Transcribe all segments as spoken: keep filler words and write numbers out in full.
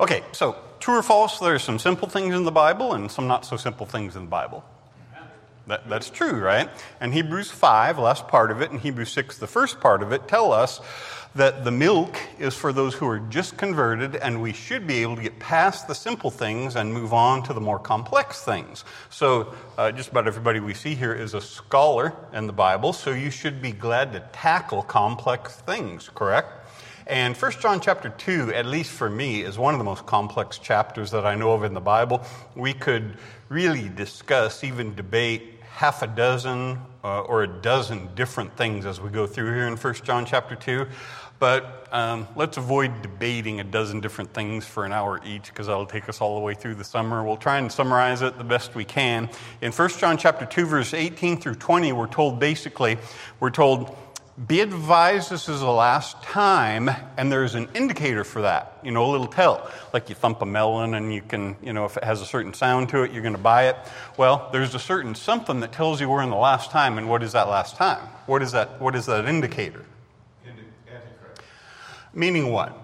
Okay, so true or false, there are some simple things in the Bible and some not so simple things in the Bible. That, that's true, right? And Hebrews five, last part of it, and Hebrews six, the first part of it, tell us that the milk is for those who are just converted, and we should be able to get past the simple things and move on to the more complex things. So uh, just about everybody we see here is a scholar in the Bible, so you should be glad to tackle complex things, correct? And First John chapter two, at least for me, is one of the most complex chapters that I know of in the Bible. We could really discuss, even debate, half a dozen uh, or a dozen different things as we go through here in First John chapter two. But um, let's avoid debating a dozen different things for an hour each, because that'll take us all the way through the summer. We'll try and summarize it the best we can. In First John chapter two, verse eighteen through twenty, we're told basically, we're told, be advised this is the last time, and there's an indicator for that, you know, a little tell. Like you thump a melon and you can, you know, if it has a certain sound to it, you're going to buy it. Well, there's a certain something that tells you we're in the last time, and what is that last time? What is that, what is that indicator? Antichrist. Meaning what?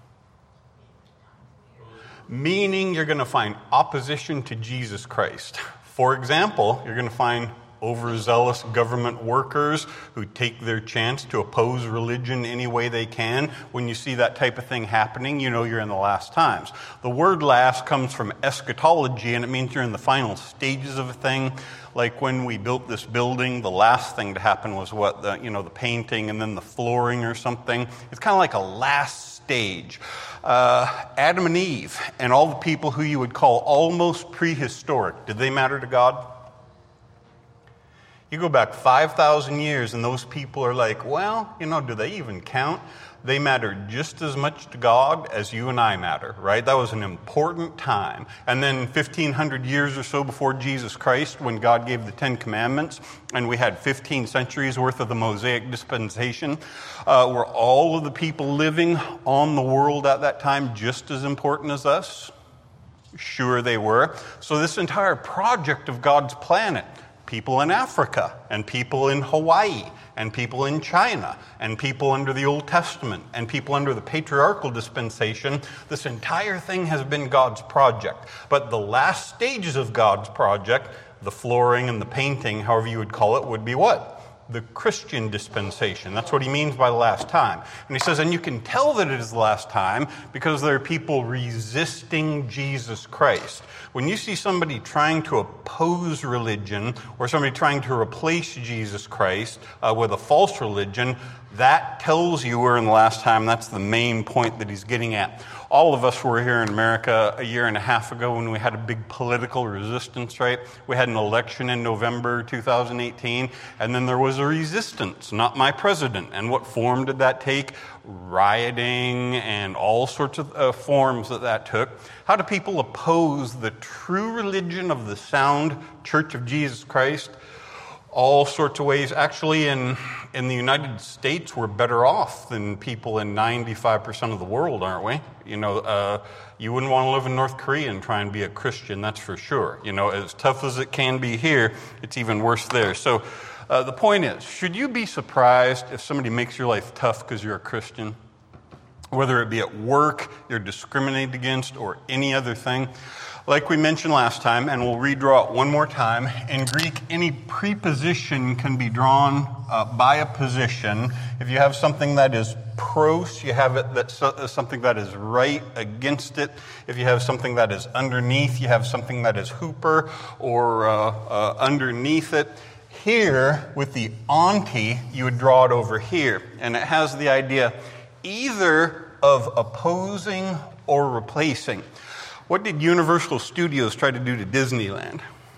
Meaning you're going to find opposition to Jesus Christ. For example, you're going to find overzealous government workers who take their chance to oppose religion any way they can. When you see that type of thing happening, you know you're in the last times. The word last comes from eschatology, and it means you're in the final stages of a thing. Like when we built this building, the last thing to happen was what? The, you know, the painting and then the flooring or something. It's kind of like a last stage. Uh, Adam and Eve and all the people who you would call almost prehistoric, did they matter to God? You go back five thousand years and those people are like, well, you know, do they even count? They matter just as much to God as you and I matter, right? That was an important time. And then fifteen hundred years or so before Jesus Christ, when God gave the Ten Commandments, and we had fifteen centuries worth of the Mosaic dispensation, uh, were all of the people living on the world at that time just as important as us? Sure they were. So this entire project of God's planet, people in Africa, and people in Hawaii, and people in China, and people under the Old Testament, and people under the patriarchal dispensation. This entire thing has been God's project. But the last stages of God's project, the flooring and the painting, however you would call it, would be what? The Christian dispensation. That's what he means by the last time. And he says, and you can tell that it is the last time because there are people resisting Jesus Christ. When you see somebody trying to oppose religion or somebody trying to replace Jesus Christ uh, with a false religion, that tells you we're in the last time. That's the main point that he's getting at. All of us were here in America a year and a half ago when we had a big political resistance, right? We had an election in November two thousand eighteen, and then there was a resistance, not my president. And what form did that take? Rioting and all sorts of uh, forms that that took. How do people oppose the true religion of the sound Church of Jesus Christ? All sorts of ways. Actually, in, in the United States, we're better off than people in ninety-five percent of the world, aren't we? You know, uh, you wouldn't want to live in North Korea and try and be a Christian, that's for sure. You know, as tough as it can be here, it's even worse there. So uh, the point is, should you be surprised if somebody makes your life tough because you're a Christian? Whether it be at work, you're discriminated against, or any other thing. Like we mentioned last time, and we'll redraw it one more time, in Greek, any preposition can be drawn uh, by a position. If you have something that is pros, you have it that's something that is right against it. If you have something that is underneath, you have something that is hooper or uh, uh, underneath it. Here, with the onti, you would draw it over here, and it has the idea either of opposing or replacing. What did Universal Studios try to do to Disneyland?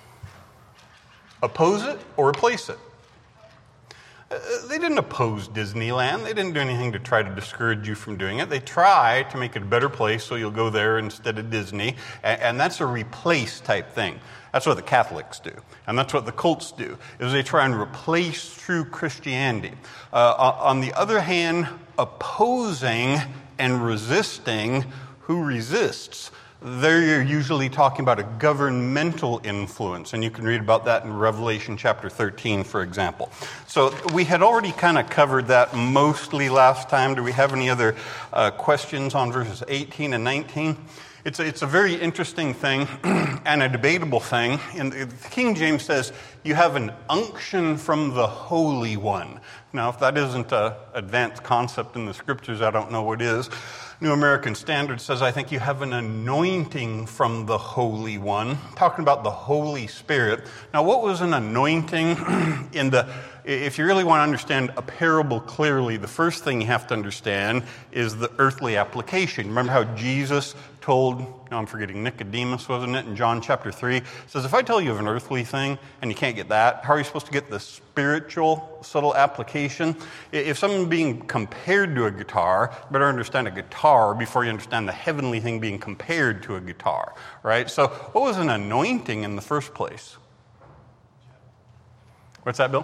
Oppose it or replace it? Uh, they didn't oppose Disneyland. They didn't do anything to try to discourage you from doing it. They try to make it a better place so you'll go there instead of Disney. And, and that's a replace type thing. That's what the Catholics do. And that's what the cults do, is they try and replace true Christianity. Uh, on the other hand, opposing and resisting, who resists? There you're usually talking about a governmental influence, and you can read about that in Revelation chapter thirteen, for example. So we had already kind of covered that mostly last time. Do we have any other uh, questions on verses eighteen and nineteen? It's a, it's a very interesting thing and a debatable thing. And the King James says, you have an unction from the Holy One. Now, if that isn't an advanced concept in the Scriptures, I don't know what is. New American Standard says, I think you have an anointing from the Holy One, talking about the Holy Spirit. Now, what was an anointing in the... If you really want to understand a parable clearly, the first thing you have to understand is the earthly application. Remember how Jesus told, no, I'm forgetting, Nicodemus, wasn't it, in John chapter three? It says, if I tell you of an earthly thing and you can't get that, how are you supposed to get the spiritual, subtle application? If someone being compared to a guitar, you better understand a guitar before you understand the heavenly thing being compared to a guitar, right? So what was an anointing in the first place? What's that, Bill?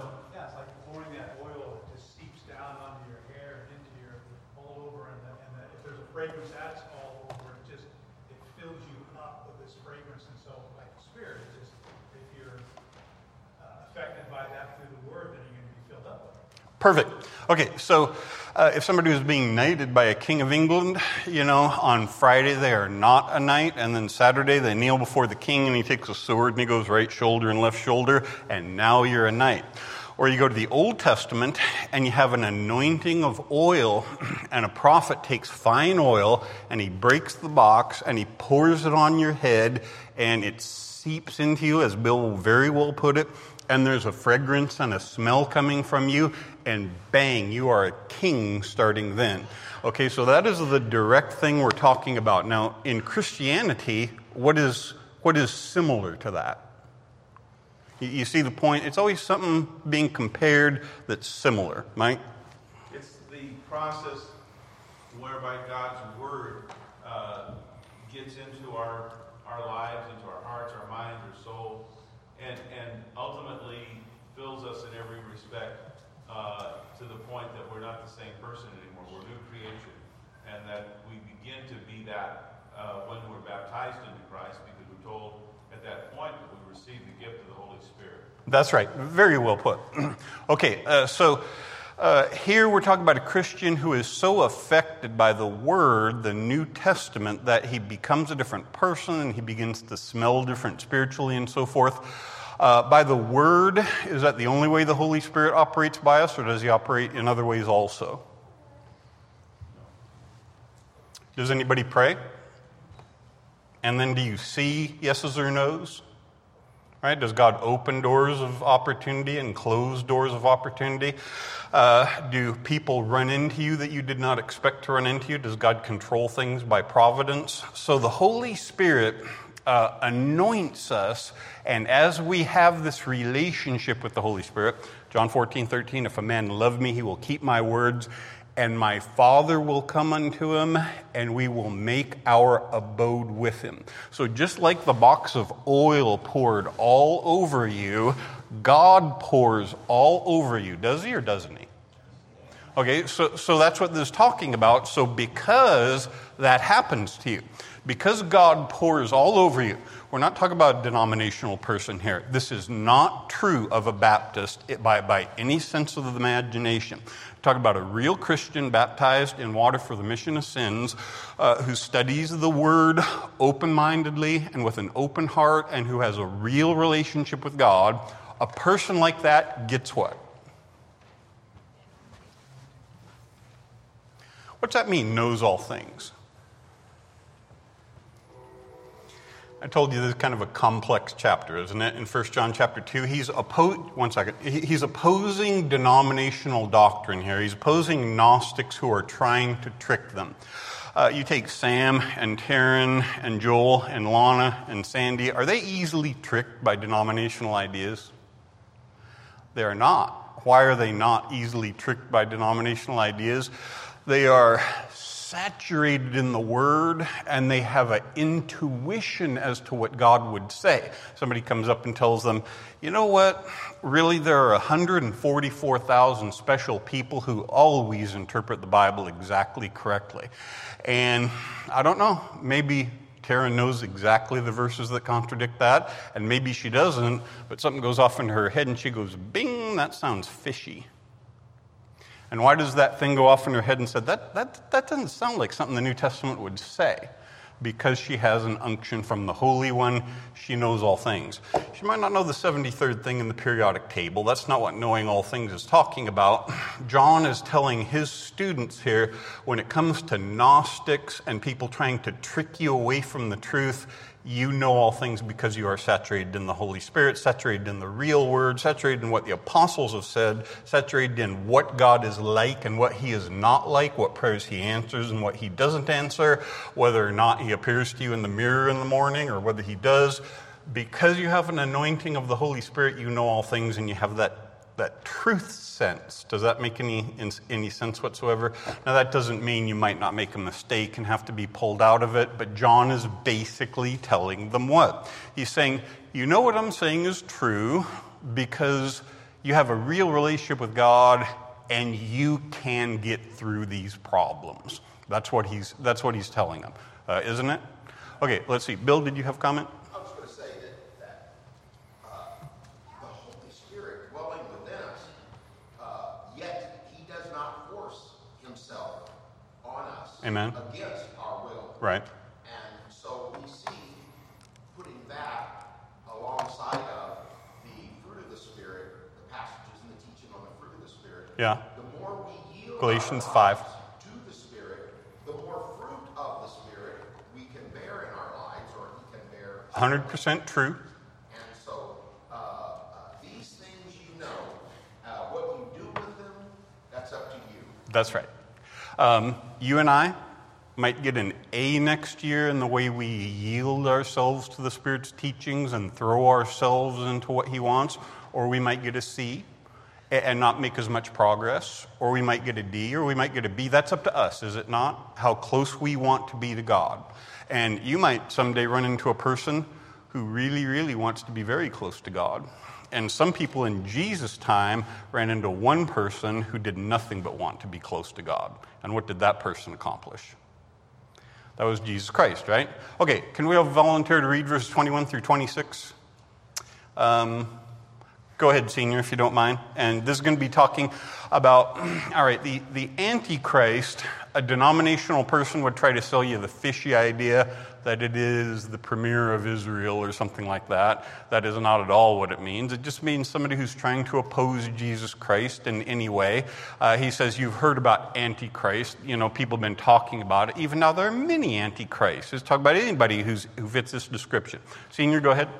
Fragrance that's all over, it just it fills you up with this fragrance, and so like the Spirit, it just if you're uh, affected by that through the Word, then you're going to be filled up with it. Perfect. Okay, so uh, if somebody was being knighted by a king of England, you know, on Friday they are not a knight, and then Saturday they kneel before the king and he takes a sword and he goes right shoulder and left shoulder, and now you're a knight. Or you go to the Old Testament and you have an anointing of oil, and a prophet takes fine oil and he breaks the box and he pours it on your head and it seeps into you, as Bill will very well put it, and there's a fragrance and a smell coming from you, and bang, you are a king starting then. Okay, so that is the direct thing we're talking about. Now, in Christianity, what is what is similar to that? You see the point? It's always something being compared that's similar. Mike? It's the process whereby God's Word uh, gets into our our lives, into our hearts, our minds, our soul, and, and ultimately fills us in every respect uh, to the point that we're not the same person anymore. We're new creation, and that we begin to be that uh, when we're baptized into Christ, because we're told at that point that we receive the gift of the Holy Spirit. That's right. Very well put. Okay, uh, so uh, here we're talking about a Christian who is so affected by the Word, the New Testament, that he becomes a different person and he begins to smell different spiritually and so forth. Uh, by the Word, is that the only way the Holy Spirit operates by us, or does he operate in other ways also? Does anybody pray? And then do you see yeses or nos? Right? Does God open doors of opportunity and close doors of opportunity? Uh, do people run into you that you did not expect to run into you? Does God control things by providence? So the Holy Spirit uh, anoints us, and as we have this relationship with the Holy Spirit, John fourteen thirteen, if a man love me, he will keep my words, and my Father will come unto him, and we will make our abode with him. So just like the box of oil poured all over you, God pours all over you. Does he or doesn't he? Okay, so, so that's what this is talking about. So because that happens to you, because God pours all over you, we're not talking about a denominational person here. This is not true of a Baptist by, by any sense of the imagination. We're talking about a real Christian baptized in water for the remission of sins, uh, who studies the Word open-mindedly and with an open heart, and who has a real relationship with God. A person like that gets what? What's that mean, knows all things? I told you this is kind of a complex chapter, isn't it? In First John chapter two, he's oppo- one second. He's opposing denominational doctrine here. He's opposing Gnostics who are trying to trick them. Uh, you take Sam and Taryn and Joel and Lana and Sandy. Are they easily tricked by denominational ideas? They are not. Why are they not easily tricked by denominational ideas? They are saturated in the Word, and they have an intuition as to what God would say. Somebody comes up and tells them, you know what, really there are one hundred forty-four thousand special people who always interpret the Bible exactly correctly. And I don't know, maybe Tara knows exactly the verses that contradict that, and maybe she doesn't, but something goes off in her head and she goes, bing, that sounds fishy. And why does that thing go off in her head and say, that, that, that doesn't sound like something the New Testament would say? because she has an unction from the Holy One, she knows all things. She might not know the seventy-third thing in the periodic table. That's not what knowing all things is talking about. John is telling his students here, when it comes to Gnostics and people trying to trick you away from the truth, you know all things because you are saturated in the Holy Spirit, saturated in the real word, saturated in what the apostles have said, saturated in what God is like and what he is not like, what prayers he answers and what he doesn't answer, whether or not he appears to you in the mirror in the morning or whether he does. Because you have an anointing of the Holy Spirit, you know all things and you have that that truth sense. Does that make any any sense whatsoever? Now, that doesn't mean you might not make a mistake and have to be pulled out of it, but John is basically telling them what? He's saying, you know what I'm saying is true because you have a real relationship with God and you can get through these problems. That's what he's, that's what he's telling them, uh, isn't it? Okay, let's see. Bill, did you have a comment? Amen. Against our will. Right. And so we see putting that alongside of the fruit of the Spirit, the passages and the teaching on the fruit of the Spirit. Yeah. The more we yield Galatians our five. lives to the Spirit, the more fruit of the Spirit we can bear in our lives, or he can bear. one hundred percent true. And so uh, uh, these things you know, uh, what you do with them, that's up to you. That's right. Um, you and I might get an A next year in the way we yield ourselves to the Spirit's teachings and throw ourselves into what he wants, or we might get a C and not make as much progress, or we might get a D, or we might get a B. That's up to us, is it not? How close we want to be to God. And you might someday run into a person who really, really wants to be very close to God. And some people in Jesus' time ran into one person who did nothing but want to be close to God. And what did that person accomplish? That was Jesus Christ, right? Okay, can we have a volunteer to read verses twenty-one through twenty-six? Um, go ahead, Senior, if you don't mind. And this is going to be talking about, all right, the, the Antichrist, a denominational person would try to sell you the fishy idea that it is the premier of Israel or something like that. That is not at all what it means. It just means somebody who's trying to oppose Jesus Christ in any way. Uh, he says, you've heard about Antichrist. You know, people have been talking about it. Even now, there are many Antichrists. Just talk about anybody who's, who fits this description. Senior, go ahead.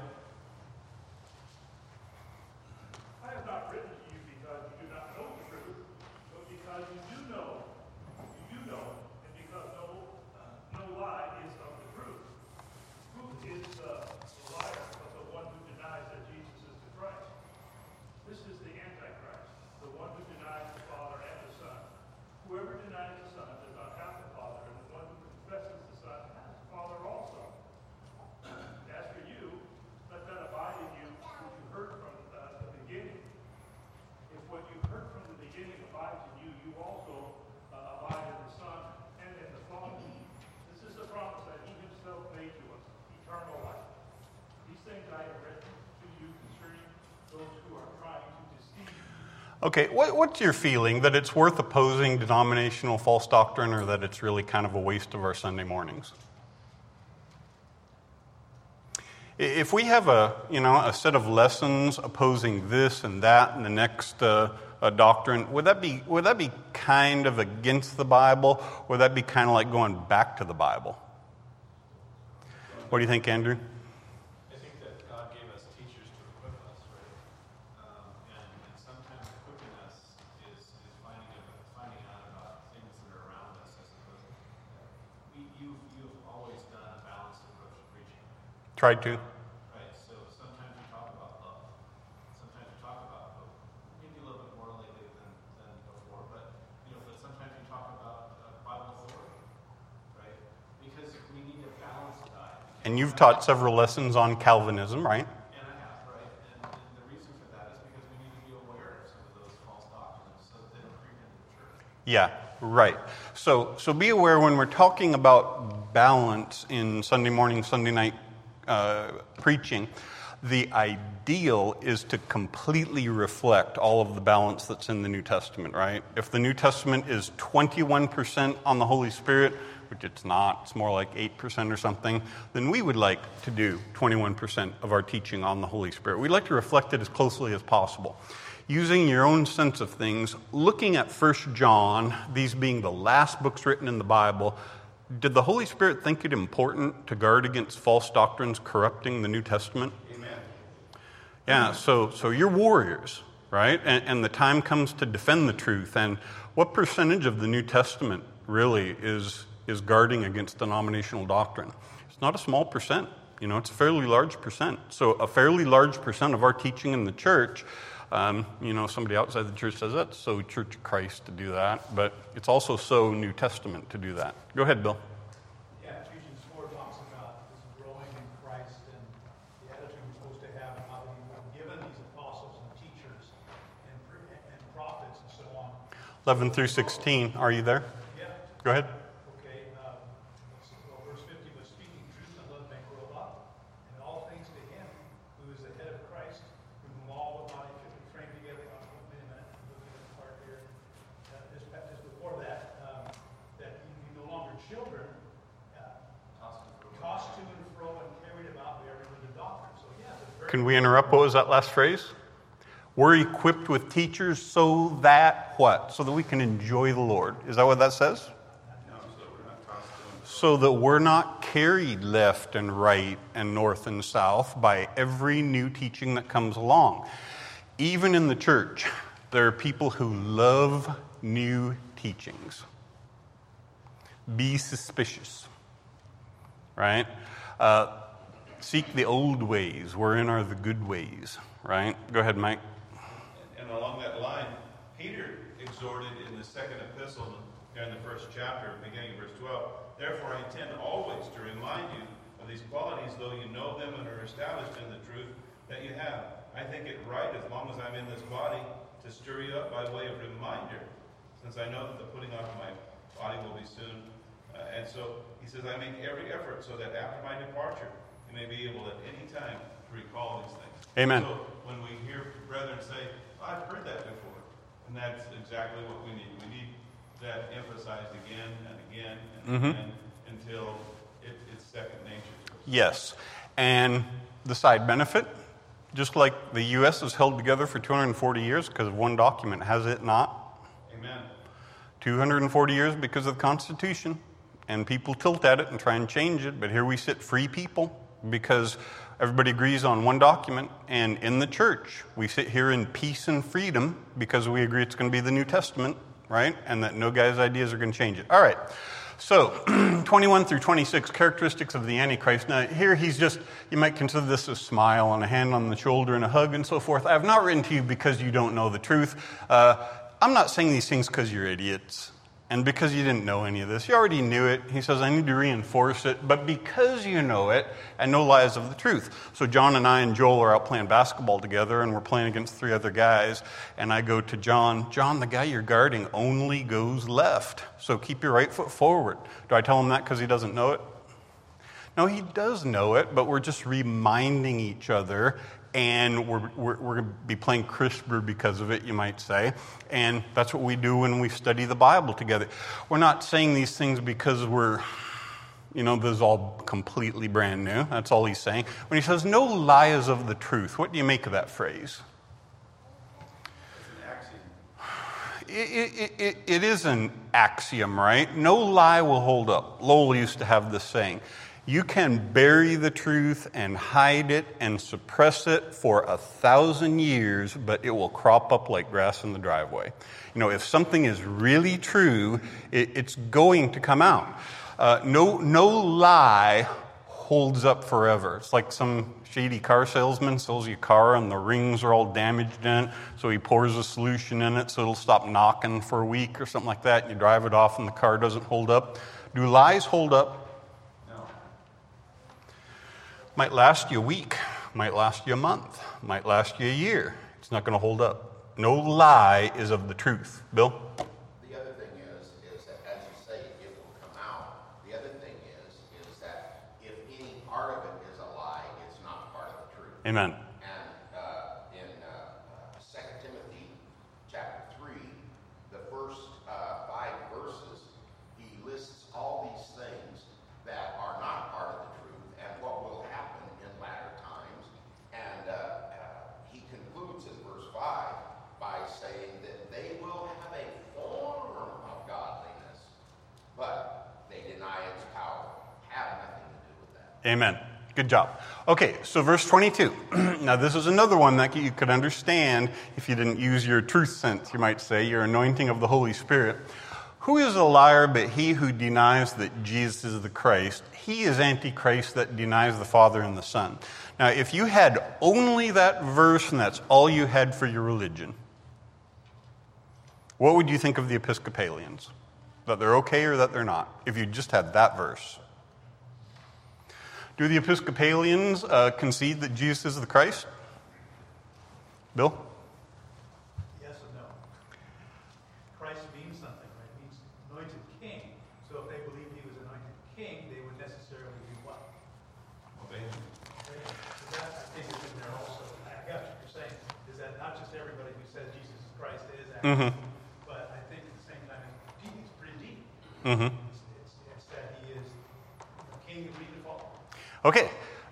Okay, what, what's your feeling? That it's worth opposing denominational false doctrine, or that it's really kind of a waste of our Sunday mornings? If we have a, you know, a set of lessons opposing this and that and the next uh, uh, doctrine, would that be would that be kind of against the Bible, or would that be kind of like going back to the Bible? What do you think, Andrew? Tried to. Right, so sometimes we talk about love. Sometimes we talk about hope. Maybe a little bit more lately than, than before, but you know, but sometimes we talk about uh, Bible authority, right? Because we need a balanced diet. And you've taught several lessons on Calvinism, right? And I have, right? And, and the reason for that is because we need to be aware of some of those false doctrines so that they don't creep into the church. Yeah, right. So, so be aware when we're talking about balance in Sunday morning, Sunday night Uh, preaching, the ideal is to completely reflect all of the balance that's in the New Testament, right? If the New Testament is twenty-one percent on the Holy Spirit, which it's not, it's more like eight percent or something, then we would like to do twenty-one percent of our teaching on the Holy Spirit. We'd like to reflect it as closely as possible. Using your own sense of things, looking at First John, these being the last books written in the Bible, did the Holy Spirit think it important to guard against false doctrines corrupting the New Testament? Amen. Yeah, so so you're warriors, right? And, and the time comes to defend the truth. And what percentage of the New Testament really is is guarding against denominational doctrine? It's not a small percent. You know, it's a fairly large percent. So a fairly large percent of our teaching in the church, um, you know, somebody outside the church says that's so Church of Christ to do that, but it's also so New Testament to do that. Go ahead, Bill. Yeah, Ephesians four talks about this growing in Christ and the attitude we're supposed to have and how we were given these apostles and teachers and, and prophets and so on. eleven through sixteen, are you there? Yeah. Go ahead. Okay. Um, let's see, well, verse fifty was speaking truth and love may grow up, and all things to Him who is the head of Christ, from whom all the body should be framed together. Oh, wait a minute, I'm looking at the part here. Uh, just, just before that, um, that you be no longer children, uh, tossed to and fro and carried about by every wind of doctrine. So yeah, it's a very Can we interrupt? What was that last phrase? We're equipped with teachers so that what? So that we can enjoy the Lord. Is that what that says? No, so we're not tossed to and fro. So that we're not carried left and right and north and south by every new teaching that comes along. Even in the church, there are people who love new teachings. Be suspicious, right? Uh, seek the old ways, wherein are the good ways, right? Go ahead, Mike. And along that line, Peter exhorted in the second epistle, there in the first chapter, beginning of verse twelve, therefore I intend always to remind you of these qualities, though you know them and are established in the truth that you have. I think it right, as long as I'm in this body, to stir you up by way of reminder, since I know that the putting off of my body will be soon. Uh, and so he says, I make every effort so that after my departure, you may be able at any time to recall these things. Amen. So when we hear brethren say, I've heard that before, and that's exactly what we need. We need that emphasized again and again and Mm-hmm. again until it, it's second nature to us. Yes. And the side benefit, just like the U S has held together for two hundred forty years because of one document, has it not? Amen. two hundred forty years because of the Constitution. And people tilt at it and try and change it, but here we sit free people because everybody agrees on one document. And in the church, we sit here in peace and freedom because we agree it's going to be the New Testament, right? And that no guy's ideas are going to change it. All right. So, twenty-one through twenty-six, characteristics of the Antichrist. Now, here he's just, you might consider this a smile and a hand on the shoulder and a hug and so forth. I have not written to you because you don't know the truth. Uh, I'm not saying these things because you're idiots. And because you didn't know any of this, you already knew it. He says, I need to reinforce it. But because you know it, and no lies of the truth. So John and I and Joel are out playing basketball together, and we're playing against three other guys. And I go to John, John, the guy you're guarding only goes left. So keep your right foot forward. Do I tell him that because he doesn't know it? No, he does know it, but we're just reminding each other. And we're, we're, we're going to be playing CRISPR because of it, you might say. And that's what we do when we study the Bible together. We're not saying these things because we're, you know, this is all completely brand new. That's all he's saying. When he says, no lie is of the truth, what do you make of that phrase? It's an axiom. It, it, it, it is an axiom, right? No lie will hold up. Lowell used to have this saying. You can bury the truth and hide it and suppress it for a thousand years, but it will crop up like grass in the driveway. You know, if something is really true, it, it's going to come out. Uh, no, no lie holds up forever. It's like some shady car salesman sells you a car and the rings are all damaged in it, so he pours a solution in it so it'll stop knocking for a week or something like that, and you drive it off and the car doesn't hold up. Do lies hold up? Might last you a week, might last you a month, might last you a year. It's not going to hold up. No lie is of the truth. Bill? The other thing is, is that as you say, it will come out. The other thing is, is that if any part of it is a lie, it's not part of the truth. Amen. And uh, in uh, Second Timothy chapter three, the first uh, five verses, he lists all these things Amen. Good job. Okay, so verse twenty-two. Now, this is another one that you could understand if you didn't use your truth sense, you might say, your anointing of the Holy Spirit. Who is a liar but he who denies that Jesus is the Christ? He is Antichrist that denies the Father and the Son. Now, if you had only that verse and that's all you had for your religion, what would you think of the Episcopalians? That they're okay or that they're not? If you just had that verse. Do the Episcopalians uh, concede that Jesus is the Christ? Bill? Yes and no. Christ means something, right? It means anointed king. So if they believed he was anointed king, they would necessarily do what? Obey him. Obey him. So that, I think, is in there also. I got what you're saying, is that not just everybody who says Jesus is Christ is actually, Mm-hmm. but I think at the same time, it's deep, it's pretty deep. Mm-hmm. It's, it's, it's that he is the king of default. Okay.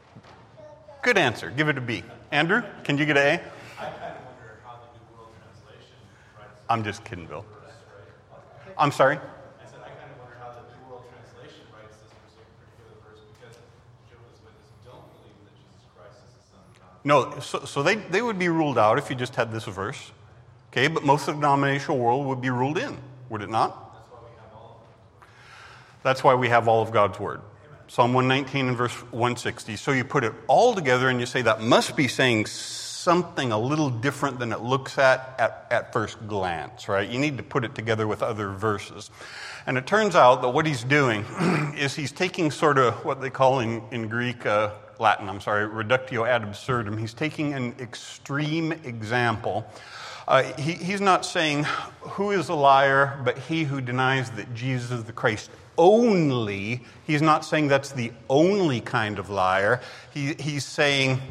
Good answer. Give it a B. Andrew, can you get an A? I kind of wonder how the New World Translation writes this I'm just kidding, Bill. verse, right? I'm sorry? I said I kind of wonder how the New World Translation writes this particular verse because Jehovah's Witnesses don't believe that Jesus Christ is the Son of God. No, so, so they, they would be ruled out if you just had this verse. Okay, but most of the denominational world would be ruled in, would it not? That's why we have all of them. That's why we have all of God's Word. Psalm one nineteen and verse one sixty. So you put it all together and you say that must be saying something a little different than it looks at, at at first glance, right? You need to put it together with other verses. And it turns out that what he's doing is he's taking sort of what they call in, in Greek, uh, Latin, I'm sorry, reductio ad absurdum. He's taking an extreme example. Uh, he, he's not saying, who is a liar but he who denies that Jesus is the Christ only. He's not saying that's the only kind of liar. He, he's saying,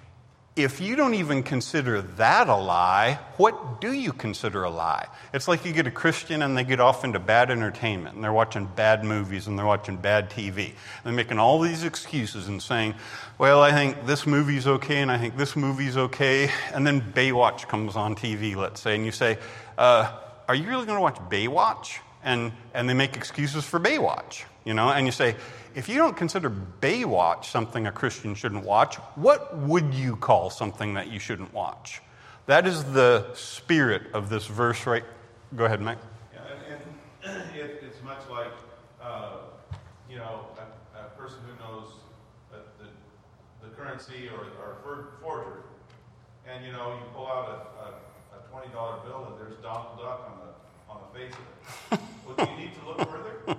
if you don't even consider that a lie, what do you consider a lie? It's like you get a Christian and they get off into bad entertainment and they're watching bad movies and they're watching bad T V. And they're making all these excuses and saying, well, I think this movie's okay and I think this movie's okay. And then Baywatch comes on T V, let's say, and you say, uh, are you really going to watch Baywatch? And and they make excuses for Baywatch, you know, and you say, if you don't consider Baywatch something a Christian shouldn't watch, what would you call something that you shouldn't watch? That is the spirit of this verse, right? Go ahead, Mike. Yeah, and, and it, it's much like, uh, you know, a, a person who knows the, the, the currency or, or for, forgery, and, you know, you pull out a, a, a twenty dollar bill and there's Donald Duck on the, on the face of it. Well, do you need to look further?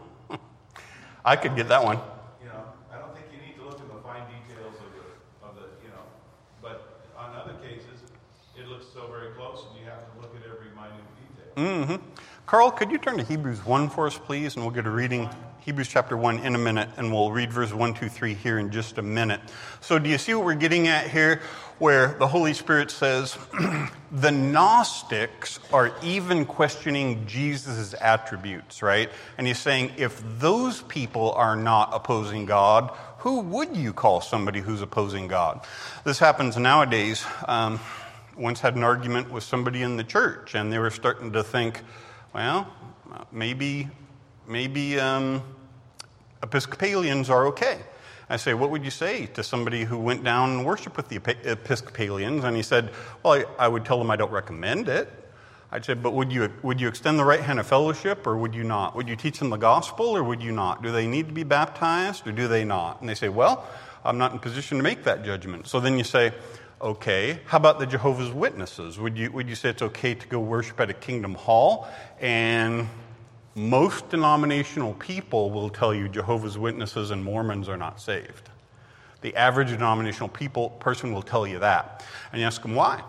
I could get that one. You know, I don't think you need to look at the fine details of the, of the, you know, but on other cases, it looks so very close and you have to look at every minute detail. Mm-hmm. Carl, could you turn to Hebrews one for us, please? And we'll get a reading, Hebrews chapter one, in a minute, and we'll read verses one, two, three here in just a minute. So do you see what we're getting at here? Where the Holy Spirit says, the Gnostics are even questioning Jesus' attributes, right? And he's saying, if those people are not opposing God, who would you call somebody who's opposing God? This happens nowadays. Um, once had an argument with somebody in the church, and they were starting to think, well, maybe, maybe um, Episcopalians are okay. I say, what would you say to somebody who went down and worshiped with the Episcopalians? And he said, well, I, I would tell them I don't recommend it. I'd say, but would you would you extend the right hand of fellowship or would you not? Would you teach them the gospel or would you not? Do they need to be baptized or do they not? And they say, well, I'm not in position to make that judgment. So then you say, okay, how about the Jehovah's Witnesses? Would you would you say it's okay to go worship at a Kingdom Hall? And most denominational people will tell you Jehovah's Witnesses and Mormons are not saved. The average denominational people person will tell you that. And you ask them why.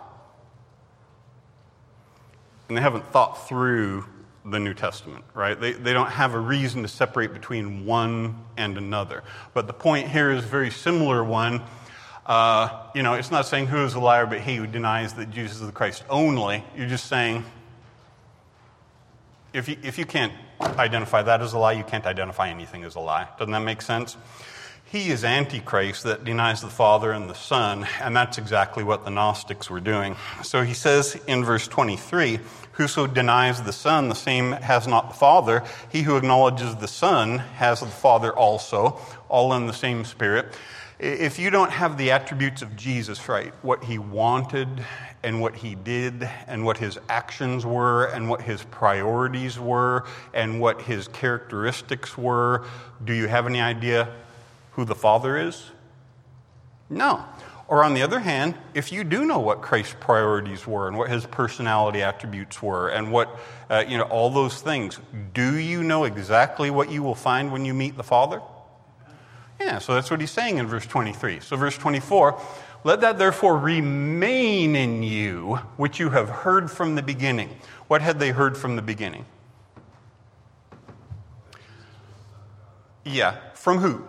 And they haven't thought through the New Testament, right? They, they don't have a reason to separate between one and another. But the point here is a very similar one. Uh, you know, it's not saying who is a liar, but he who denies that Jesus is the Christ only. You're just saying, If you, if you can't identify that as a lie, you can't identify anything as a lie. Doesn't that make sense? He is Antichrist that denies the Father and the Son, and that's exactly what the Gnostics were doing. So he says in verse twenty-three, whoso denies the Son, the same has not the Father. He who acknowledges the Son has the Father also, all in the same Spirit. If you don't have the attributes of Jesus right, what he wanted and what he did and what his actions were and what his priorities were and what his characteristics were, do you have any idea who the Father is? No. Or on the other hand, if you do know what Christ's priorities were and what his personality attributes were and what, uh, you know, all those things, do you know exactly what you will find when you meet the Father? Yeah, so that's what he's saying in verse twenty-three. So verse twenty-four, let that therefore remain in you, which you have heard from the beginning. What had they heard from the beginning? Yeah, from who?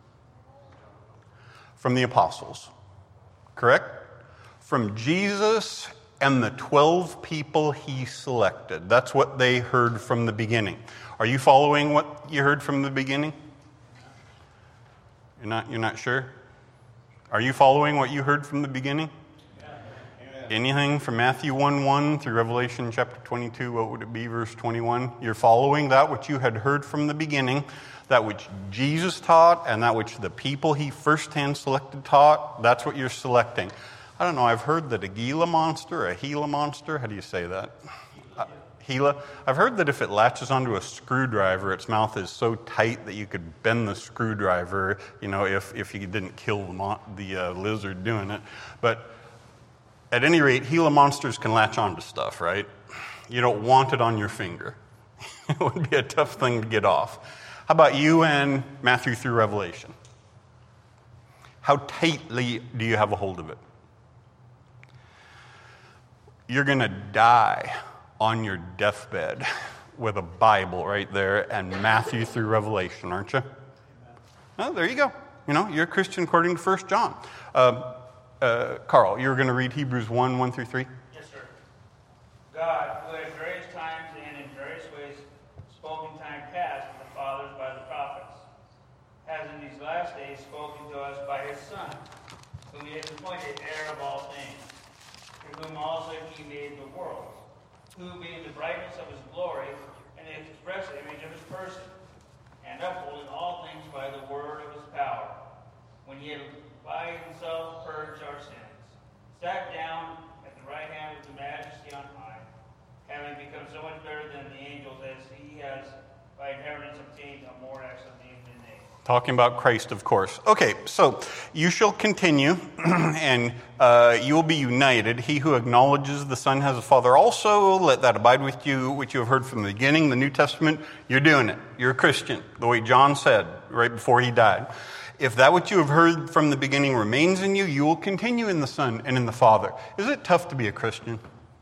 From the apostles, correct? From Jesus and the twelve people he selected. That's what they heard from the beginning. Are you following what you heard from the beginning? You're not, you're not sure? Are you following what you heard from the beginning? Yeah. Anything from Matthew one one through Revelation chapter twenty-two, what would it be, verse twenty-one? You're following that which you had heard from the beginning, that which Jesus taught, and that which the people he firsthand selected taught. That's what you're selecting. I don't know, I've heard that a Gila monster, a Gila monster, how do you say that? Uh, Gila. I've heard that if it latches onto a screwdriver, its mouth is so tight that you could bend the screwdriver, you know, if, if you didn't kill the, mon- the uh, lizard doing it. But at any rate, Gila monsters can latch onto stuff, right? You don't want it on your finger. It would be a tough thing to get off. How about you and Matthew through Revelation? How tightly do you have a hold of it? You're going to die on your deathbed with a Bible right there and Matthew through Revelation, aren't you? Oh, there you go. You know, you're a Christian according to First John. Uh, uh, Carl, you were going to read Hebrews one, one through three? Yes, sir. God, who at various times and in various ways spoke in time past to the fathers by the prophets, has in these last days spoken to us by his Son, whom he has appointed heir of all things, through whom also he made the world, who being the brightness of his glory and the express image of his person, and upholding all things by the word of his power, when he had by himself purged our sins, sat down at the right hand of the majesty on high, having become so much better than the angels, as he has by inheritance obtained a more excellent name than they. Talking about Christ, of course. Okay, so you shall continue, and uh, you will be united. He who acknowledges the Son has a Father also, let that abide with you, which you have heard from the beginning, the New Testament. You're doing it. You're a Christian, the way John said right before he died. If that which you have heard from the beginning remains in you, you will continue in the Son and in the Father. Is it tough to be a Christian?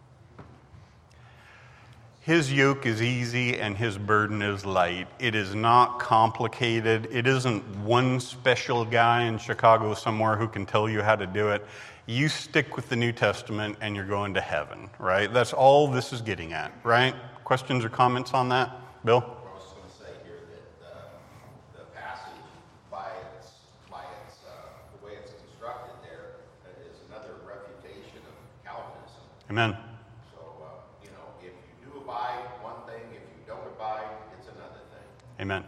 His yoke is easy and his burden is light. It is not complicated. It isn't one special guy in Chicago somewhere who can tell you how to do it. You stick with the New Testament and you're going to heaven, right? That's all this is getting at, right? Questions or comments on that? Bill? I was going to say here that uh, the passage, by its, by its, uh, the way it's constructed there, is another refutation of Calvinism. Amen. So, uh, you know, if you do abide one thing, if you don't abide, it's another thing. Amen.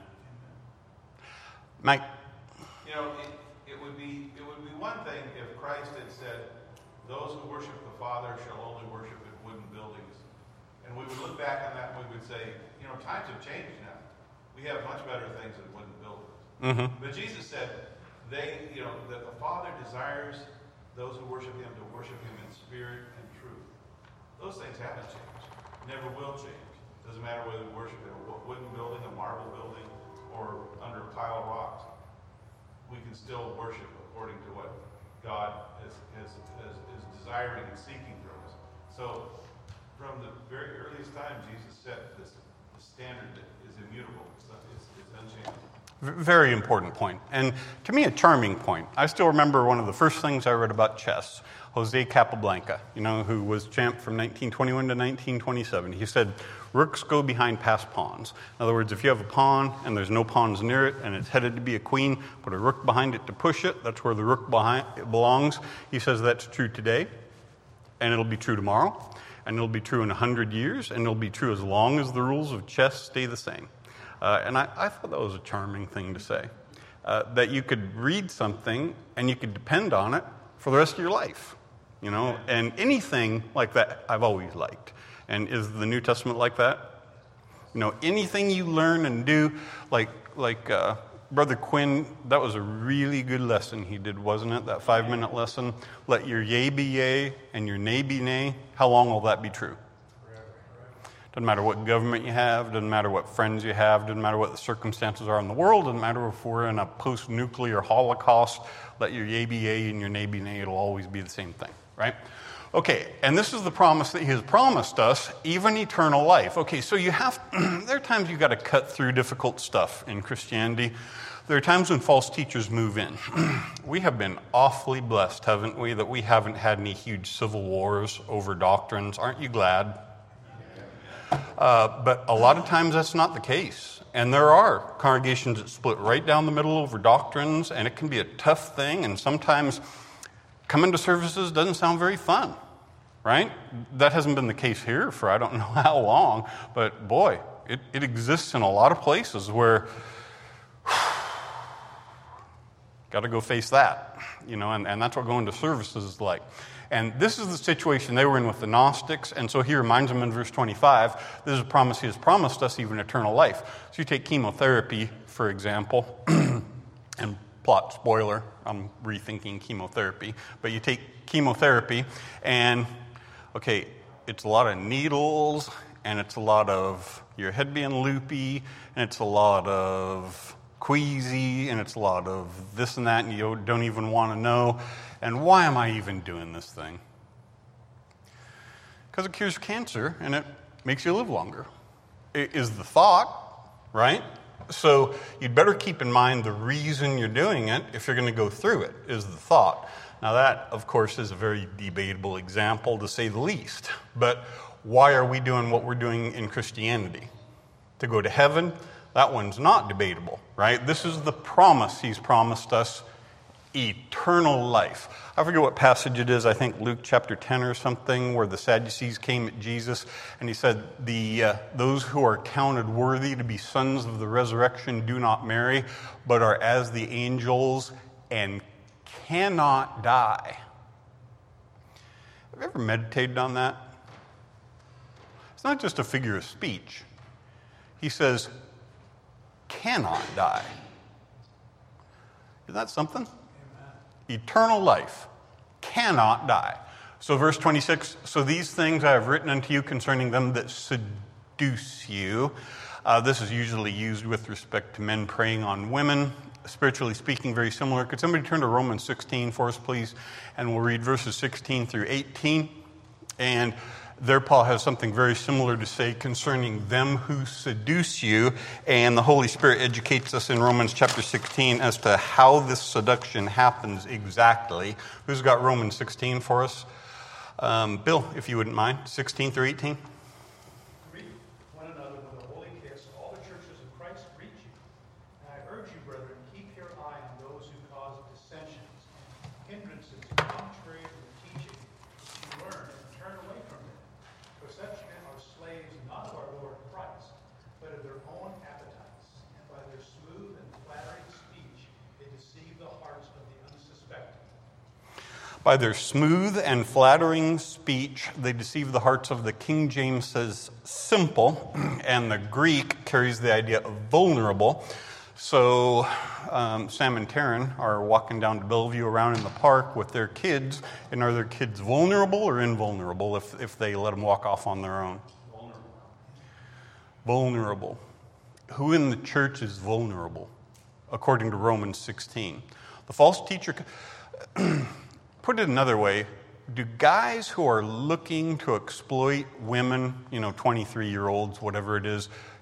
Mike? You know, it, it would be it would be one thing if Christ had said, "Those who worship the Father shall only worship in wooden buildings," and we would look back on that and we would say, you know, times have changed now. We have much better things than wooden buildings. Mm-hmm. But Jesus said, "They, you know, that the Father desires those who worship Him to worship Him in spirit and truth." Those things haven't changed. Never will change. Doesn't matter whether we worship in a wooden building, a marble building, or under a pile of rocks. We can still worship according to what God is, is, is, is desiring and seeking from us. So, from the very earliest time, Jesus set this, this standard that is immutable. It's, it's, it's unchanging. V- very important point. And to me, a charming point. I still remember one of the first things I read about chess, Jose Capablanca, you know, who was champ from nineteen twenty-one to nineteen twenty-seven. He said, rooks go behind passed pawns. In other words, if you have a pawn and there's no pawns near it and it's headed to be a queen, put a rook behind it to push it. That's where the rook behind it belongs. He says that's true today, and it'll be true tomorrow, and it'll be true in one hundred years, and it'll be true as long as the rules of chess stay the same. Uh, and I, I thought that was a charming thing to say, uh, that you could read something and you could depend on it for the rest of your life, you know, and anything like that I've always liked. And is the New Testament like that? You know, anything you learn and do, like like uh, Brother Quinn, that was a really good lesson he did, wasn't it? That five-minute lesson. Let your yea be yea and your nay be nay. How long will that be true? Doesn't matter what government you have, doesn't matter what friends you have, doesn't matter what the circumstances are in the world, doesn't matter if we're in a post-nuclear holocaust, let your yea be yea and your nay be nay, it'll always be the same thing, right? Okay, and this is the promise that he has promised us, even eternal life. Okay, so you have, there are times you've got to cut through difficult stuff in Christianity. There are times when false teachers move in. We have been awfully blessed, haven't we, that we haven't had any huge civil wars over doctrines. Aren't you glad? Uh, but a lot of times that's not the case. And there are congregations that split right down the middle over doctrines, and it can be a tough thing, and sometimes coming to services doesn't sound very fun, right? That hasn't been the case here for I don't know how long, but boy, it, it exists in a lot of places where got to go face that, you know, and, and that's what going to services is like. And this is the situation they were in with the Gnostics, and so he reminds them in verse twenty-five, this is a promise he has promised us, even eternal life. So you take chemotherapy, for example, and plot spoiler, I'm rethinking chemotherapy, but you take chemotherapy, and, okay, it's a lot of needles, and it's a lot of your head being loopy, and it's a lot of queasy, and it's a lot of this and that, and you don't even want to know. And why am I even doing this thing? Because it cures cancer, and it makes you live longer. It is the thought, right? So you'd better keep in mind the reason you're doing it, if you're going to go through it, is the thought. Now that, of course, is a very debatable example, to say the least. But why are we doing what we're doing in Christianity? To go to heaven? That one's not debatable, right? This is the promise he's promised us, eternal life. I forget what passage it is, I think Luke chapter ten or something, where the Sadducees came at Jesus, and he said, "The uh, those who are counted worthy to be sons of the resurrection do not marry, but are as the angels and cannot die." Have you ever meditated on that? It's not just a figure of speech. He says, cannot die. Isn't that something? Eternal life, cannot die. So verse twenty-six, so these things I have written unto you concerning them that seduce you. Uh, this is usually used with respect to men preying on women. Spiritually speaking, very similar. Could somebody turn to Romans sixteen for us, please? And we'll read verses sixteen through eighteen. And there Paul has something very similar to say concerning them who seduce you, and the Holy Spirit educates us in Romans chapter sixteen as to how this seduction happens exactly. Who's got Romans sixteen for us? Um, Bill, if you wouldn't mind, sixteen through eighteen. Greet one another with a holy kiss. All the churches of Christ greet you. And I urge you, brethren, keep your eye on those who cause dissensions and hindrances contrary to the teaching which you learn, and turn away from them. For such men are slaves not of our Lord Christ, but of their own appetites. And by their smooth and flattering speech, they deceive the hearts of the unsuspecting. By their smooth and flattering speech, they deceive the hearts of the King James says simple, and the Greek carries the idea of vulnerable. So um, Sam and Taryn are walking down to Bellevue around in the park with their kids, and are their kids vulnerable or invulnerable if, if they let them walk off on their own? Vulnerable. Vulnerable. Who in the church is vulnerable, according to Romans sixteen? The false teacher... Put it another way, do guys who are looking to exploit women, you know, twenty-three-year-olds, whatever it is,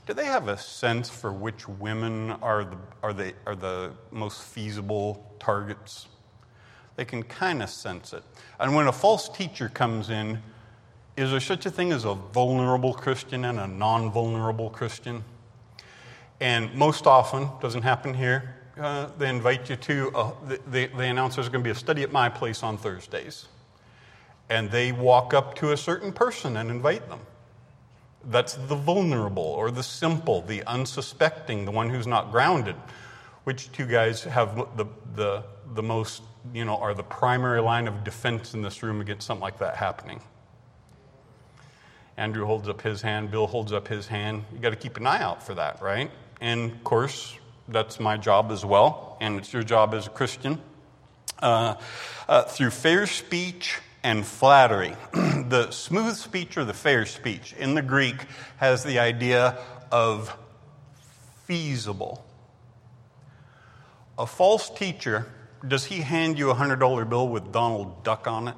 do they have a sense for which women are the, are the, are the most feasible targets? They can kind of sense it. And when a false teacher comes in, is there such a thing as a vulnerable Christian and a non-vulnerable Christian? And most often, doesn't happen here, uh, they invite you to, a, they, they announce there's going to be a study at my place on Thursdays. And they walk up to a certain person and invite them. That's the vulnerable or the simple, the unsuspecting, the one who's not grounded. Which two guys have the, the, the most, you know, are the primary line of defense in this room against something like that happening? Andrew holds up his hand, Bill holds up his hand. You got to keep an eye out for that, right? And of course, that's my job as well, and it's your job as a Christian. Uh, uh, through fair speech and flattery. The smooth speech or the fair speech in the Greek has the idea of feasible. A false teacher, does he hand you a one hundred dollar bill with Donald Duck on it?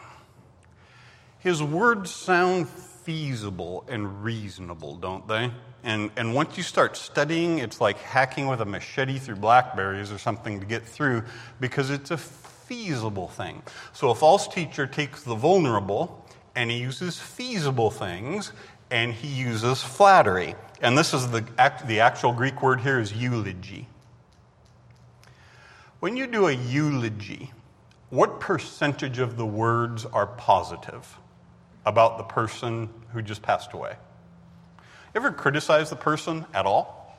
His words sound feasible and reasonable, don't they? And and once you start studying, it's like hacking with a machete through blackberries or something to get through, because it's a feasible thing. So a false teacher takes the vulnerable and he uses feasible things and he uses flattery. And this is the the actual Greek word here is eulogy. When you do a eulogy, what percentage of the words are positive about the person who just passed away? Ever criticize the person at all?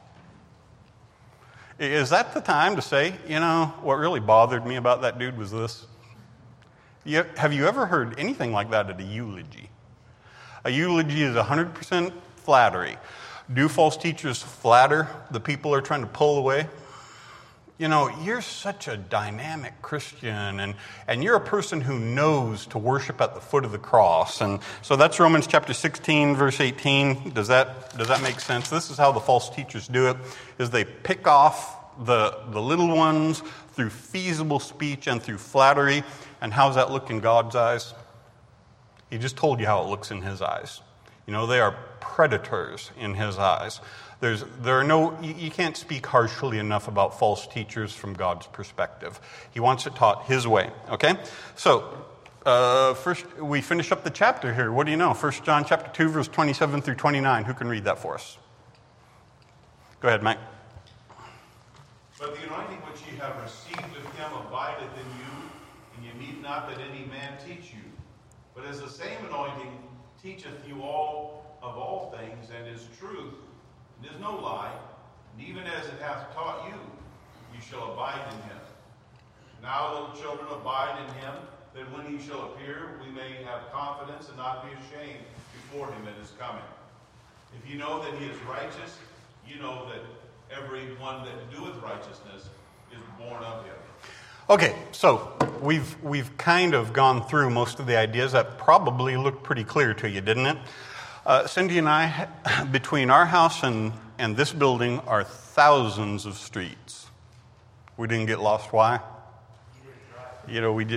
Is that the time to say, you know, what really bothered me about that dude was this? You, have you ever heard anything like that at a eulogy? A eulogy is one hundred percent flattery. Do false teachers flatter the people they're trying to pull away? You know, you're such a dynamic Christian, and, and you're a person who knows to worship at the foot of the cross. And so that's Romans chapter sixteen, verse eighteen. Does that does that make sense? This is how the false teachers do it, is they pick off the, the little ones through feasible speech and through flattery. And how's that look in God's eyes? He just told you how it looks in his eyes. You know, they are predators in his eyes. There's, there are no, you, you can't speak harshly enough about false teachers from God's perspective. He wants it taught his way, okay? So, uh, first, we finish up the chapter here. What do you know? First John chapter two, verse twenty-seven through twenty-nine. Who can read that for us? Go ahead, Mike. But the anointing which ye have received of him abideth in you, and ye need not that any man teach you. But as the same anointing teacheth you all of all things, and is truth, and is no lie, and even as it hath taught you, ye shall abide in him. Now, little children, abide in him, that when he shall appear, we may have confidence and not be ashamed before him at his coming. If you know that he is righteous, you know that every one that doeth righteousness is born of him. Okay, so we've we've kind of gone through most of the ideas. That probably looked pretty clear to you, didn't it? Uh, Cindy and I, between our house and, and this building, are thousands of streets. We didn't get lost. Why? You know, we did.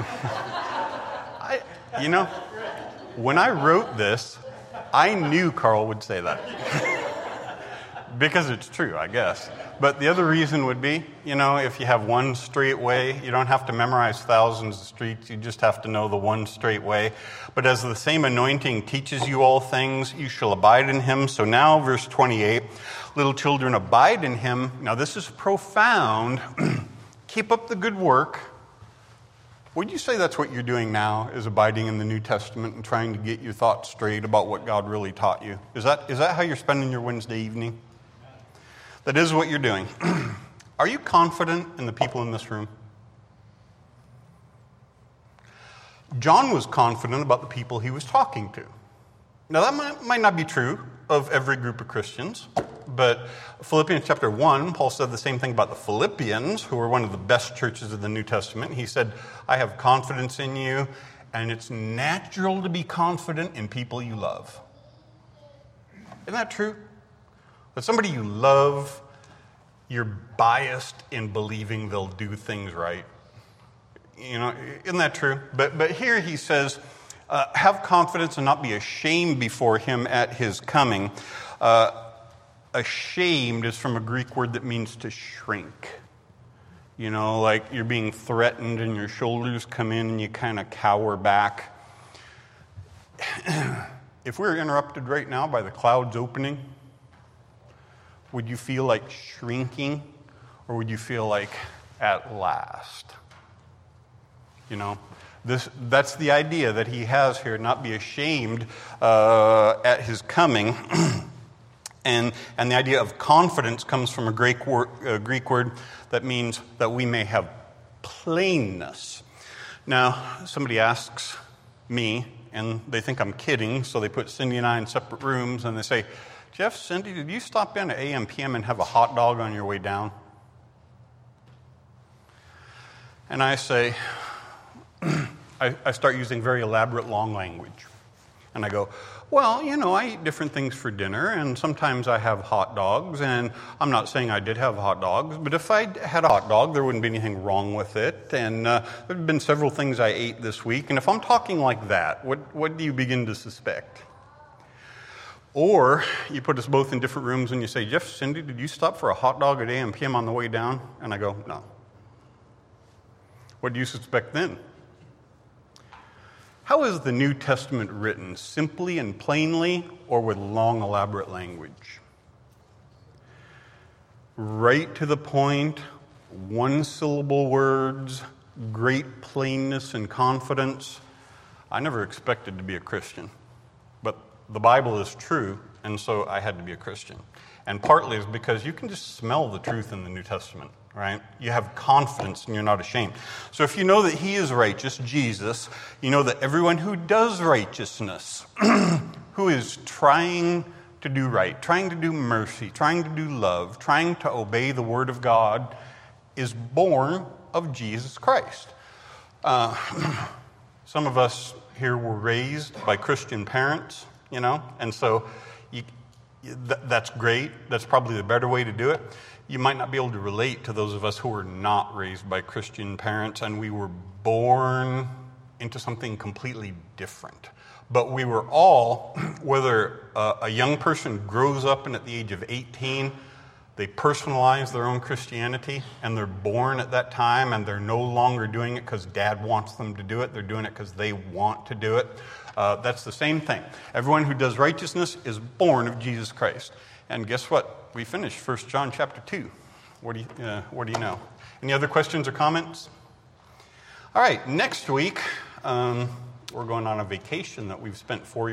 I, you know, when I wrote this, I knew Carl would say that. Because it's true, I guess. But the other reason would be, you know, if you have one straight way, you don't have to memorize thousands of streets. You just have to know the one straight way. But as the same anointing teaches you all things, you shall abide in him. So now, verse twenty-eight, little children, abide in him. Now, this is profound. Keep up the good work. Would you say that's what you're doing now, is abiding in the New Testament and trying to get your thoughts straight about what God really taught you? Is that is that how you're spending your Wednesday evening? That is what you're doing. Are you confident in the people in this room? John was confident about the people he was talking to. Now, that might, might not be true of every group of Christians, but Philippians chapter one, Paul said the same thing about the Philippians, who were one of the best churches of the New Testament. He said, I have confidence in you, and it's natural to be confident in people you love. Isn't that true? That somebody you love, you're biased in believing they'll do things right. You know, isn't that true? But but here he says, uh, have confidence and not be ashamed before him at his coming. Uh, ashamed is from a Greek word that means to shrink. You know, like you're being threatened and your shoulders come in and you kind of cower back. If we were interrupted right now by the clouds opening, would you feel like shrinking, or would you feel like at last? You know, this that's the idea that he has here, not be ashamed uh, at his coming. and and the idea of confidence comes from a Greek word, a Greek word that means that we may have plainness. Now, somebody asks me, and they think I'm kidding, so they put Cindy and I in separate rooms, and they say, Jeff, Cindy, did you stop in at A M P M and have a hot dog on your way down? And I say, I, I start using very elaborate long language. And I go, well, you know, I eat different things for dinner, and sometimes I have hot dogs, and I'm not saying I did have hot dogs, but if I had a hot dog, there wouldn't be anything wrong with it, and uh, there have been several things I ate this week, and if I'm talking like that, what, what do you begin to suspect? Or you put us both in different rooms and you say, Jeff, Cindy, did you stop for a hot dog at A M P M on the way down? And I go, no. What do you suspect then? How is the New Testament written? Simply and plainly, or with long, elaborate language? Right to the point, one-syllable words, great plainness and confidence. I never expected to be a Christian, but the Bible is true, and so I had to be a Christian. And partly is because you can just smell the truth in the New Testament, right? You have confidence and you're not ashamed. So if you know that he is righteous, Jesus, you know that everyone who does righteousness, who is trying to do right, trying to do mercy, trying to do love, trying to obey the word of God, is born of Jesus Christ. Uh, some of us here were raised by Christian parents, you know, and so you, th- that's great. That's probably the better way to do it. You might not be able to relate to those of us who were not raised by Christian parents, and we were born into something completely different. But we were all, whether uh, a young person grows up and at the age of eighteen, they personalize their own Christianity, and they're born at that time, and they're no longer doing it because dad wants them to do it. They're doing it because they want to do it. Uh, that's the same thing. Everyone who does righteousness is born of Jesus Christ. And guess what? We finished First John chapter two. What do you, uh, what do you know? Any other questions or comments? All right, next week, um, we're going on a vacation that we've spent four years.